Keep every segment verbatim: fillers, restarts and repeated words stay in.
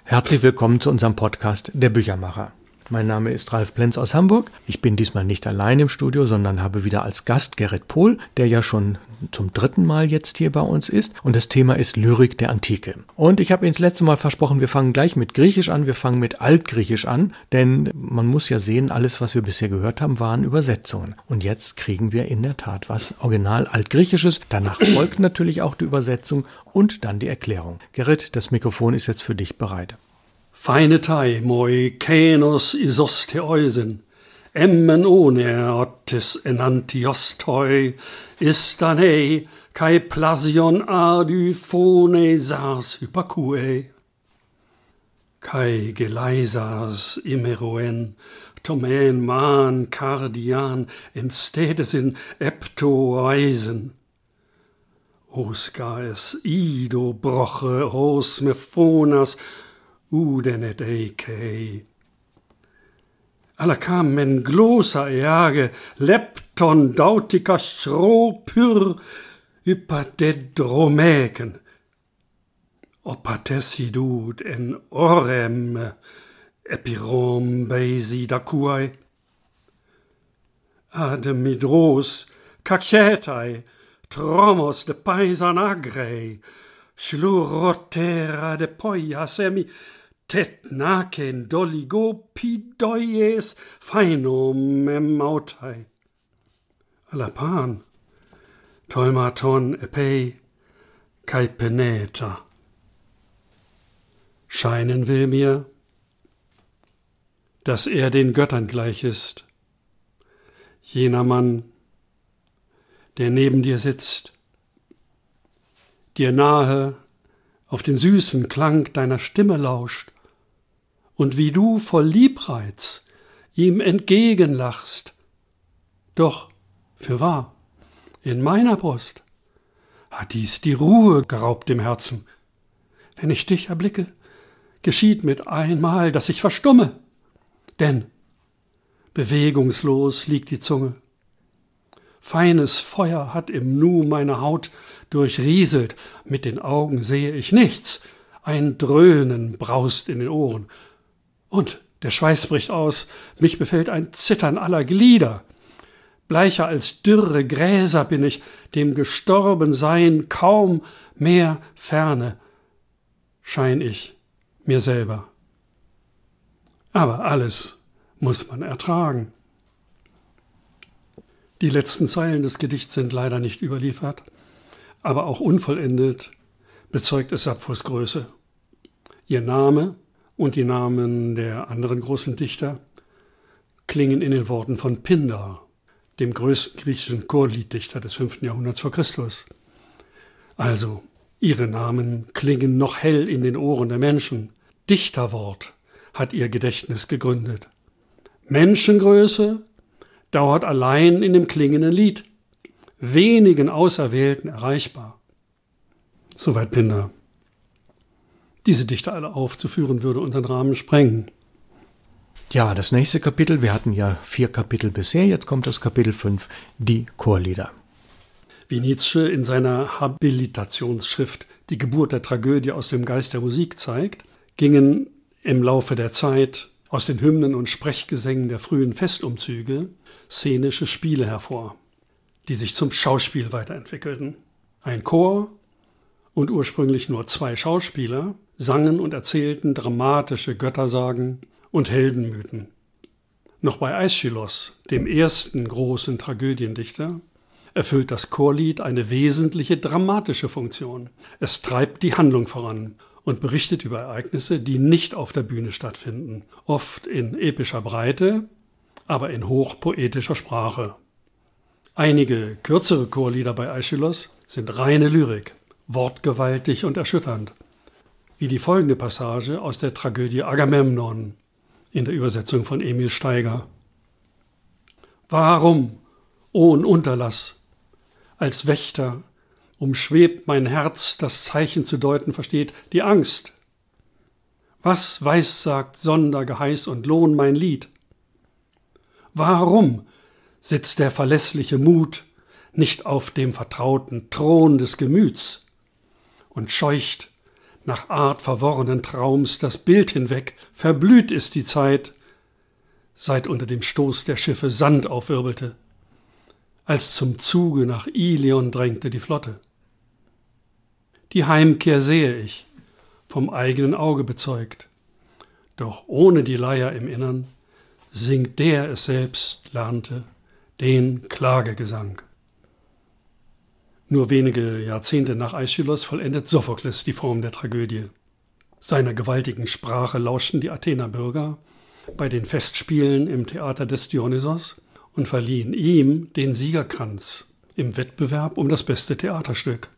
Herzlich willkommen zu unserem Podcast Der Büchermacher. Mein Name ist Ralf Plenz aus Hamburg. Ich bin diesmal nicht allein im Studio, sondern habe wieder als Gast Gerrit Pohl, der ja schon zum dritten Mal jetzt hier bei uns ist. Und das Thema ist Lyrik der Antike. Und ich habe Ihnen das letzte Mal versprochen, wir fangen gleich mit Griechisch an, wir fangen mit Altgriechisch an. Denn man muss ja sehen, alles, was wir bisher gehört haben, waren Übersetzungen. Und jetzt kriegen wir in der Tat was Original Altgriechisches. Danach folgt natürlich auch die Übersetzung und dann die Erklärung. Gerrit, das Mikrofon ist jetzt für dich bereit. Φαίνεται moi kainos isosteoisen, emmen one otis enantiostoi, istanei, kai plasion adu phone sars hypacue, kai geleisas imeroen, tomen man cardian, in stedes in eptoeisen, os gaes ido broche, os mephonas, udenet eikei. Alla kamen glosa eage, lepton dautica schro pyr, ypadedromeken. Opatesidud en orem, epirom beisi dacuae. Ademidros, cacetai, tromos de paisan agrei, schlurotera de poia semi, tet nacen doligopidoies phaenom emautai. Alapan, tolmaton epei, kai peneta. Scheinen will mir, dass er den Göttern gleich ist, jener Mann, der neben dir sitzt, dir nahe auf den süßen Klang deiner Stimme lauscht und wie du voll Liebreiz ihm entgegenlachst. Doch, fürwahr, in meiner Brust hat dies die Ruhe geraubt im Herzen. Wenn ich dich erblicke, geschieht mit einmal, dass ich verstumme, denn bewegungslos liegt die Zunge. Feines Feuer hat im Nu meine Haut durchrieselt, mit den Augen sehe ich nichts, ein Dröhnen braust in den Ohren. Und der Schweiß bricht aus, mich befällt ein Zittern aller Glieder. Bleicher als dürre Gräser bin ich, dem Gestorbensein kaum mehr ferne, schein ich mir selber. Aber alles muss man ertragen. Die letzten Zeilen des Gedichts sind leider nicht überliefert, aber auch unvollendet bezeugt es Sapphos Größe. Ihr Name und die Namen der anderen großen Dichter klingen in den Worten von Pindar, dem größten griechischen Chorlieddichter des fünften Jahrhunderts vor Christus. Also, ihre Namen klingen noch hell in den Ohren der Menschen. Dichterwort hat ihr Gedächtnis gegründet. Menschengröße dauert allein in dem klingenden Lied, wenigen Auserwählten erreichbar. Soweit Pindar. Diese Dichter alle aufzuführen, würde unseren Rahmen sprengen. Ja, das nächste Kapitel, wir hatten ja vier Kapitel bisher, jetzt kommt das Kapitel fünf, die Chorlieder. Wie Nietzsche in seiner Habilitationsschrift Die Geburt der Tragödie aus dem Geist der Musik zeigt, gingen im Laufe der Zeit aus den Hymnen und Sprechgesängen der frühen Festumzüge szenische Spiele hervor, die sich zum Schauspiel weiterentwickelten. Ein Chor und ursprünglich nur zwei Schauspieler sangen und erzählten dramatische Göttersagen und Heldenmythen. Noch bei Aeschylos, dem ersten großen Tragödiendichter, erfüllt das Chorlied eine wesentliche dramatische Funktion. Es treibt die Handlung voran und berichtet über Ereignisse, die nicht auf der Bühne stattfinden, oft in epischer Breite, aber in hochpoetischer Sprache. Einige kürzere Chorlieder bei Aeschylos sind reine Lyrik, wortgewaltig und erschütternd, wie die folgende Passage aus der Tragödie Agamemnon in der Übersetzung von Emil Steiger. Warum, ohn Unterlass, als Wächter umschwebt mein Herz, das Zeichen zu deuten versteht, die Angst. Was weissagt Sondergeheiß und Lohn mein Lied? Warum sitzt der verlässliche Mut nicht auf dem vertrauten Thron des Gemüts und scheucht nach Art verworrenen Traums das Bild hinweg, verblüht ist die Zeit, seit unter dem Stoß der Schiffe Sand aufwirbelte, als zum Zuge nach Ilion drängte die Flotte. Die Heimkehr sehe ich, vom eigenen Auge bezeugt, doch ohne die Leier im Innern singt der es selbst lernte, den Klagegesang. Nur wenige Jahrzehnte nach Aeschylus vollendet Sophokles die Form der Tragödie. Seiner gewaltigen Sprache lauschten die Athener Bürger bei den Festspielen im Theater des Dionysos und verliehen ihm den Siegerkranz im Wettbewerb um das beste Theaterstück.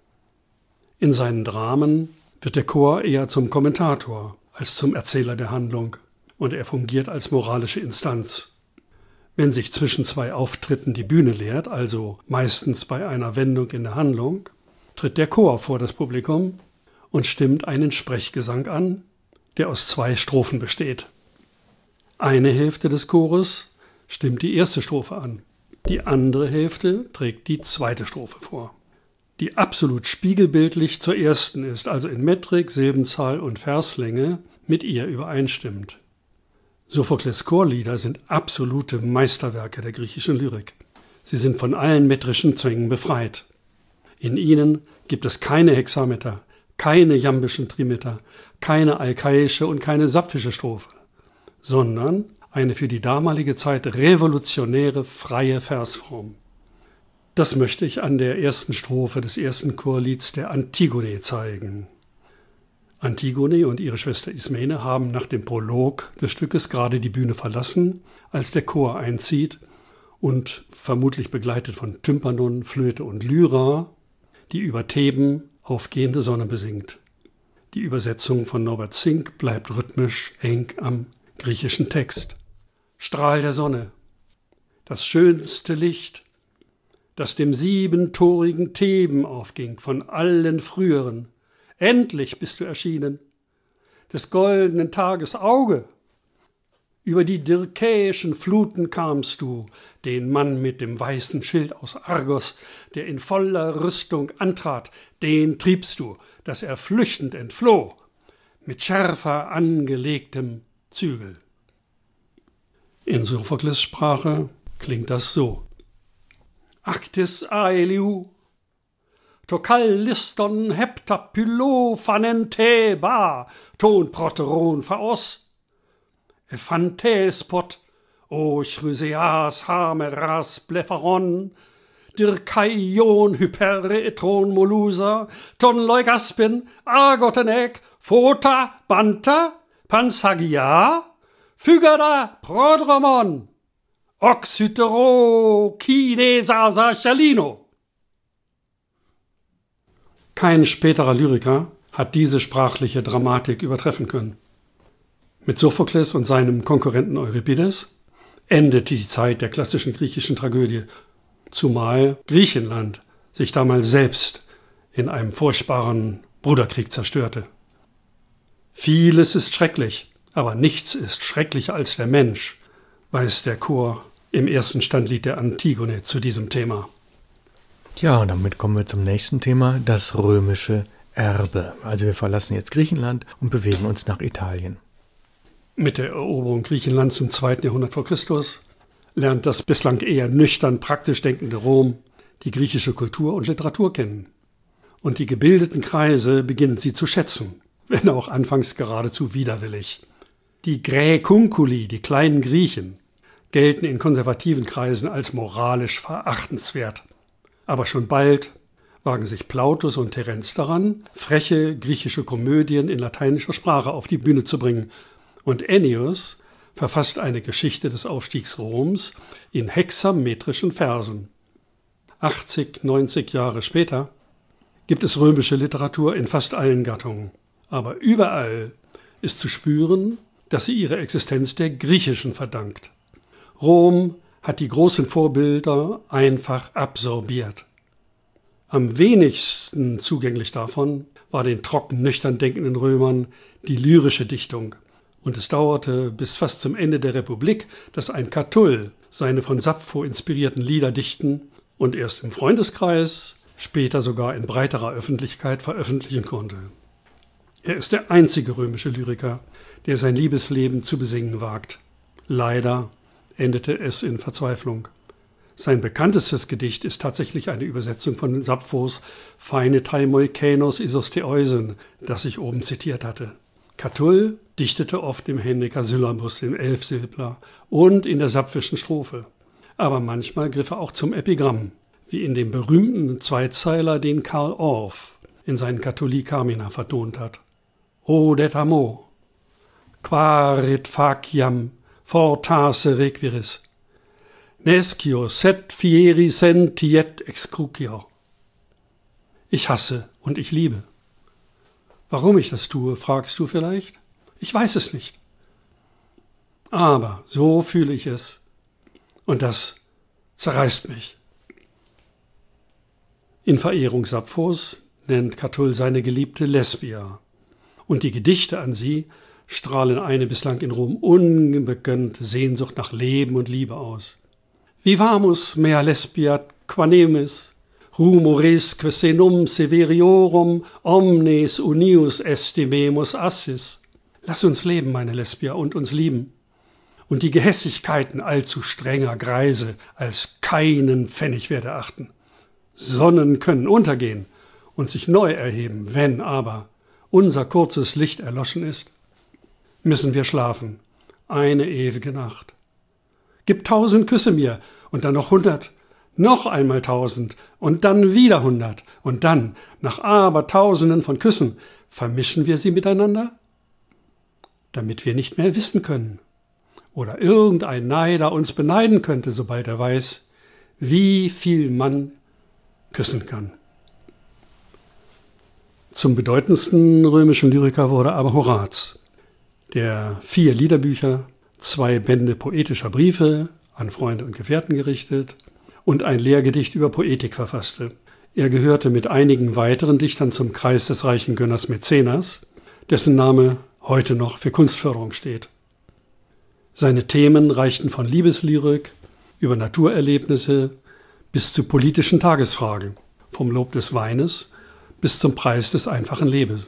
In seinen Dramen wird der Chor eher zum Kommentator als zum Erzähler der Handlung und er fungiert als moralische Instanz. Wenn sich zwischen zwei Auftritten die Bühne leert, also meistens bei einer Wendung in der Handlung, tritt der Chor vor das Publikum und stimmt einen Sprechgesang an, der aus zwei Strophen besteht. Eine Hälfte des Chores stimmt die erste Strophe an, die andere Hälfte trägt die zweite Strophe vor, die absolut spiegelbildlich zur ersten ist, also in Metrik, Silbenzahl und Verslänge mit ihr übereinstimmt. Sophokles Chorlieder sind absolute Meisterwerke der griechischen Lyrik. Sie sind von allen metrischen Zwängen befreit. In ihnen gibt es keine Hexameter, keine jambischen Trimeter, keine alkaische und keine sapfische Strophe, sondern eine für die damalige Zeit revolutionäre, freie Versform. Das möchte ich an der ersten Strophe des ersten Chorlieds der Antigone zeigen. Antigone und ihre Schwester Ismene haben nach dem Prolog des Stückes gerade die Bühne verlassen, als der Chor einzieht und, vermutlich begleitet von Tympanon, Flöte und Lyra, die über Theben aufgehende Sonne besingt. Die Übersetzung von Norbert Zink bleibt rhythmisch eng am griechischen Text. Strahl der Sonne, das schönste Licht, das dem siebentorigen Theben aufging von allen früheren. Endlich bist du erschienen, des goldenen Tages Auge. Über die dirkäischen Fluten kamst du, den Mann mit dem weißen Schild aus Argos, der in voller Rüstung antrat, den triebst du, dass er flüchtend entfloh, mit schärfer angelegtem Zügel. In Sophokles Sprache klingt das so. Actis aeliu, to kalliston heptapylo phanenteba, ton proteron phaos, ephantespot, o chryseas hameras blepharon, dirkaion hypere etron molusa, ton leugaspin, argotenek, phota, banta, pansagia, fygara, prodromon, oxytero, kinesasa chalino. Kein späterer Lyriker hat diese sprachliche Dramatik übertreffen können. Mit Sophokles und seinem Konkurrenten Euripides endet die Zeit der klassischen griechischen Tragödie, zumal Griechenland sich damals selbst in einem furchtbaren Bruderkrieg zerstörte. Vieles ist schrecklich, aber nichts ist schrecklicher als der Mensch, weiß der Chor im ersten Standlied der Antigone zu diesem Thema. Ja, und damit kommen wir zum nächsten Thema, das römische Erbe. Also wir verlassen jetzt Griechenland und bewegen uns nach Italien. Mit der Eroberung Griechenlands im zweiten Jahrhundert vor Christus lernt das bislang eher nüchtern praktisch denkende Rom die griechische Kultur und Literatur kennen. Und die gebildeten Kreise beginnen sie zu schätzen, wenn auch anfangs geradezu widerwillig. Die Graecunculi, die kleinen Griechen, gelten in konservativen Kreisen als moralisch verachtenswert. Aber schon bald wagen sich Plautus und Terenz daran, freche griechische Komödien in lateinischer Sprache auf die Bühne zu bringen. Und Ennius verfasst eine Geschichte des Aufstiegs Roms in hexametrischen Versen. achtzig, neunzig Jahre später gibt es römische Literatur in fast allen Gattungen. Aber überall ist zu spüren, dass sie ihre Existenz der griechischen verdankt. Rom hat die großen Vorbilder einfach absorbiert. Am wenigsten zugänglich davon war den trocken nüchtern denkenden Römern die lyrische Dichtung. Und es dauerte bis fast zum Ende der Republik, dass ein Catull seine von Sappho inspirierten Lieder dichten und erst im Freundeskreis, später sogar in breiterer Öffentlichkeit veröffentlichen konnte. Er ist der einzige römische Lyriker, der sein Liebesleben zu besingen wagt. Leider endete es in Verzweiflung. Sein bekanntestes Gedicht ist tatsächlich eine Übersetzung von Sapphos Phainetei moikenos Isosteoisen, das ich oben zitiert hatte. Catull dichtete oft im Hendecasyllabus, dem Elfsilbler, und in der sapphischen Strophe. Aber manchmal griff er auch zum Epigramm, wie in dem berühmten Zweizeiler, den Karl Orff in seinen Catullii Carmina vertont hat. Odet amo, quarit faciam fortasse requiris, nescio set fieri sentiet excrucio. Ich hasse und ich liebe. Warum ich das tue, fragst du vielleicht? Ich weiß es nicht. Aber so fühle ich es. Und das zerreißt mich. In Verehrung Sapphos nennt Catull seine Geliebte Lesbia. Und die Gedichte an sie strahlen eine bislang in Rom unbekannte Sehnsucht nach Leben und Liebe aus. Vivamus mea Lesbia quanemis, rumoresque senum severiorum omnes unius estimemus assis. Lass uns leben, meine Lesbia, und uns lieben. Und die Gehässigkeiten allzu strenger Greise als keinen Pfennig wert erachten. Sonnen können untergehen und sich neu erheben, wenn aber unser kurzes Licht erloschen ist, müssen wir schlafen, eine ewige Nacht. Gib tausend Küsse mir und dann noch hundert, noch einmal tausend und dann wieder hundert und dann, nach Abertausenden von Küssen, vermischen wir sie miteinander, damit wir nicht mehr wissen können oder irgendein Neider uns beneiden könnte, sobald er weiß, wie viel man küssen kann. Zum bedeutendsten römischen Lyriker wurde aber Horaz, der vier Liederbücher, zwei Bände poetischer Briefe an Freunde und Gefährten gerichtet und ein Lehrgedicht über Poetik verfasste. Er gehörte mit einigen weiteren Dichtern zum Kreis des reichen Gönners Mäzenas, dessen Name heute noch für Kunstförderung steht. Seine Themen reichten von Liebeslyrik über Naturerlebnisse bis zu politischen Tagesfragen, vom Lob des Weines bis zum Preis des einfachen Lebens.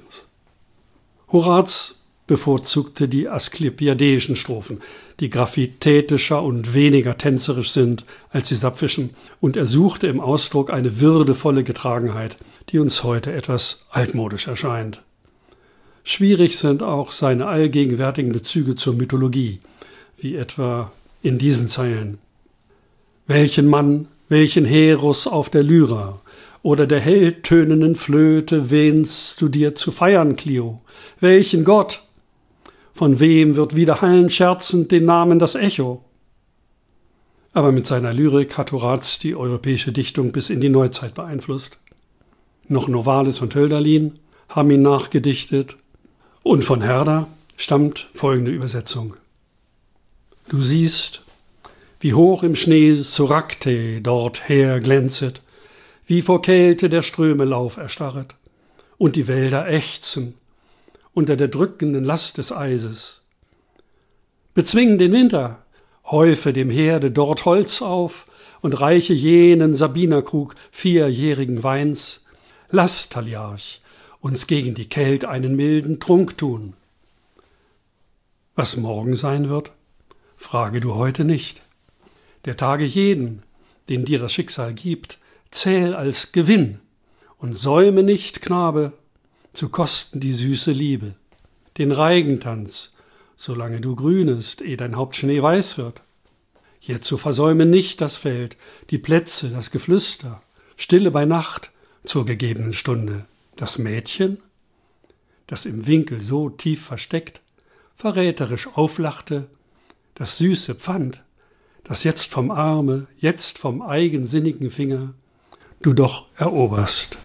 Horaz bevorzugte die asklepiadeischen Strophen, die graffitätischer und weniger tänzerisch sind als die sapphischen, und er suchte im Ausdruck eine würdevolle Getragenheit, die uns heute etwas altmodisch erscheint. Schwierig sind auch seine allgegenwärtigen Bezüge zur Mythologie, wie etwa in diesen Zeilen. Welchen Mann, welchen Heros auf der Lyra oder der helltönenden Flöte wähnst du dir zu feiern, Clio? Welchen Gott? Von wem wird widerhallen scherzend den Namen das Echo? Aber mit seiner Lyrik hat Horaz die europäische Dichtung bis in die Neuzeit beeinflusst. Noch Novalis und Hölderlin haben ihn nachgedichtet und von Herder stammt folgende Übersetzung. Du siehst, wie hoch im Schnee Soracte dort her glänzet, wie vor Kälte der Ströme Lauf erstarret, und die Wälder ächzen unter der drückenden Last des Eises. Bezwing den Winter, häufe dem Herde dort Holz auf und reiche jenen Sabinerkrug vierjährigen Weins. Lass, Taliarch, uns gegen die Kälte einen milden Trunk tun. Was morgen sein wird, frage du heute nicht. Der Tage jeden, den dir das Schicksal gibt, zähl als Gewinn und säume nicht, Knabe, zu kosten die süße Liebe, den Reigentanz, solange du grünest, ehe dein Haupt schneeweiß wird. Jetzo versäume nicht das Feld, die Plätze, das Geflüster, Stille bei Nacht zur gegebenen Stunde. Das Mädchen, das im Winkel so tief versteckt, verräterisch auflachte, das süße Pfand, das jetzt vom Arme, jetzt vom eigensinnigen Finger du doch eroberst.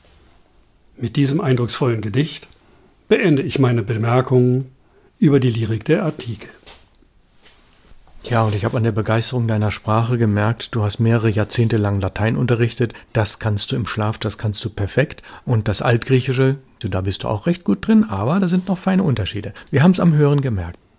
Mit diesem eindrucksvollen Gedicht beende ich meine Bemerkungen über die Lyrik der Antike. Ja, und ich habe an der Begeisterung deiner Sprache gemerkt, du hast mehrere Jahrzehnte lang Latein unterrichtet. Das kannst du im Schlaf, das kannst du perfekt. Und das Altgriechische, da bist du auch recht gut drin, aber da sind noch feine Unterschiede. Wir haben es am Hören gemerkt.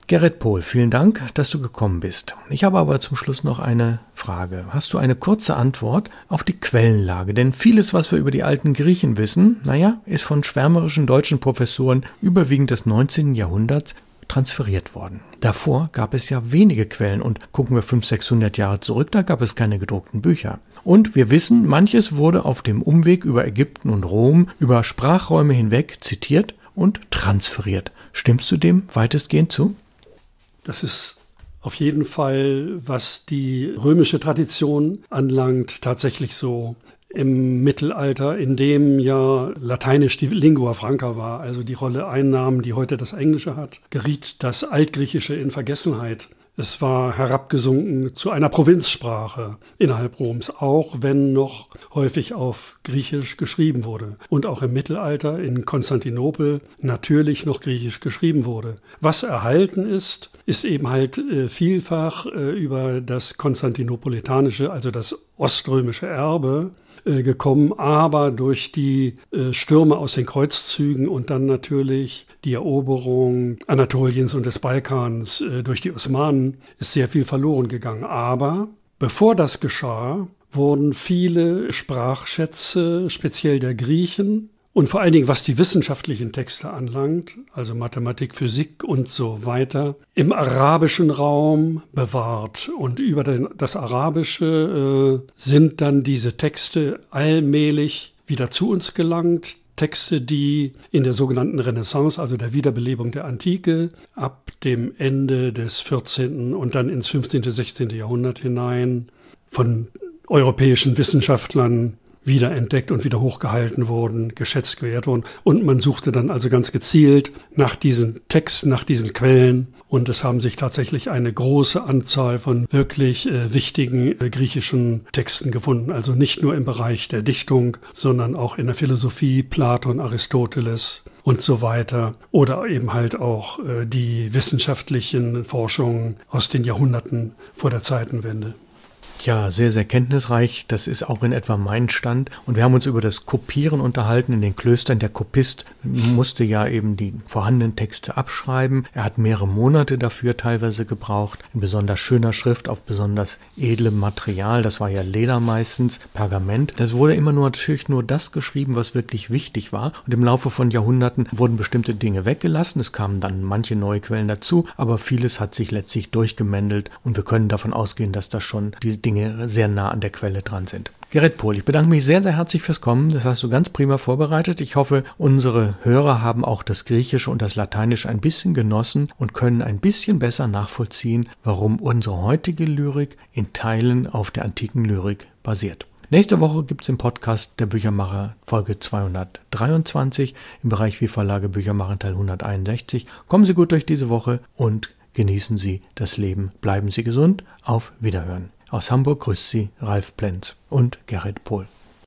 Gerrit Pohl, vielen Dank, dass du gekommen bist. Ich habe aber zum Schluss noch eine Frage. Hast du eine kurze Antwort auf die Quellenlage? Denn vieles, was wir über die alten Griechen wissen, naja, ist von schwärmerischen deutschen Professoren überwiegend des neunzehnten Jahrhunderts transferiert worden. Davor gab es ja wenige Quellen und gucken wir fünfhundert, sechshundert Jahre zurück, da gab es keine gedruckten Bücher. Und wir wissen, manches wurde auf dem Umweg über Ägypten und Rom, über Sprachräume hinweg zitiert und transferiert. Stimmst du dem weitestgehend zu? Das ist auf jeden Fall, was die römische Tradition anlangt, tatsächlich so. Im Mittelalter, in dem ja Lateinisch die Lingua Franca war, also die Rolle einnahm, die heute das Englische hat, geriet das Altgriechische in Vergessenheit. Es war herabgesunken zu einer Provinzsprache innerhalb Roms, auch wenn noch häufig auf Griechisch geschrieben wurde. Und auch im Mittelalter in Konstantinopel natürlich noch Griechisch geschrieben wurde. Was erhalten ist, ist eben halt äh, vielfach äh, über das konstantinopolitanische, also das oströmische Erbe, gekommen, aber durch die äh, Stürme aus den Kreuzzügen und dann natürlich die Eroberung Anatoliens und des Balkans äh, durch die Osmanen ist sehr viel verloren gegangen. Aber bevor das geschah, wurden viele Sprachschätze, speziell der Griechen, und vor allen Dingen, was die wissenschaftlichen Texte anlangt, also Mathematik, Physik und so weiter, im arabischen Raum bewahrt. Und über den, das Arabische äh, sind dann diese Texte allmählich wieder zu uns gelangt. Texte, die in der sogenannten Renaissance, also der Wiederbelebung der Antike, ab dem Ende des vierzehnten und dann ins fünfzehnten, sechzehnten Jahrhundert hinein von europäischen Wissenschaftlern wiederentdeckt und wieder hochgehalten wurden, geschätzt, geehrt wurden. Und man suchte dann also ganz gezielt nach diesen Texten, nach diesen Quellen. Und es haben sich tatsächlich eine große Anzahl von wirklich äh, wichtigen äh, griechischen Texten gefunden. Also nicht nur im Bereich der Dichtung, sondern auch in der Philosophie, Platon, Aristoteles und so weiter. Oder eben halt auch äh, die wissenschaftlichen Forschungen aus den Jahrhunderten vor der Zeitenwende. Ja, sehr, sehr kenntnisreich. Das ist auch in etwa mein Stand. Und wir haben uns über das Kopieren unterhalten in den Klöstern. Der Kopist musste ja eben die vorhandenen Texte abschreiben. Er hat mehrere Monate dafür teilweise gebraucht. In besonders schöner Schrift, auf besonders edlem Material. Das war ja Leder meistens, Pergament. Das wurde immer nur natürlich nur das geschrieben, was wirklich wichtig war. Und im Laufe von Jahrhunderten wurden bestimmte Dinge weggelassen. Es kamen dann manche neue Quellen dazu. Aber vieles hat sich letztlich durchgemändelt. Und wir können davon ausgehen, dass das schon diese Dinge sehr nah an der Quelle dran sind. Gerrit Pohl, ich bedanke mich sehr, sehr herzlich fürs Kommen. Das hast du ganz prima vorbereitet. Ich hoffe, unsere Hörer haben auch das Griechische und das Lateinische ein bisschen genossen und können ein bisschen besser nachvollziehen, warum unsere heutige Lyrik in Teilen auf der antiken Lyrik basiert. Nächste Woche gibt es im Podcast der Büchermacher Folge zweihundertdreiundzwanzig im Bereich Wie Verlage Bücher machen Teil hunderteinundsechzig. Kommen Sie gut durch diese Woche und genießen Sie das Leben. Bleiben Sie gesund. Auf Wiederhören. Aus Hamburg grüßt Sie Ralf Plenz und Gerrit Pohl.